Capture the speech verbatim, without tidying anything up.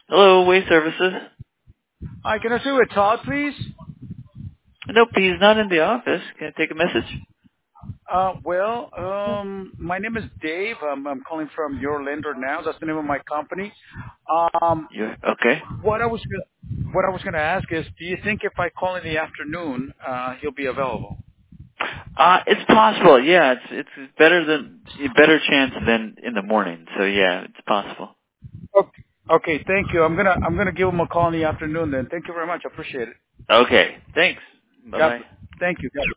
Hello, Waste Services. Hi, can I see with Todd, please? Nope, he's not in the office. Can I take a message? Uh, well, um, my name is Dave. I'm, I'm calling from Your Lender Now. That's the name of my company. Um, You okay? what I was gonna, what I was going to ask is, do you think if I call in the afternoon, uh, he'll be available? Uh, it's possible. Yeah, it's it's better than a better chance than in the morning. So yeah, it's possible. Okay. Okay. Thank you. I'm gonna I'm gonna give him a call in the afternoon then. Thank you very much. I appreciate it. Okay, thanks. Bye God, bye. thank you. God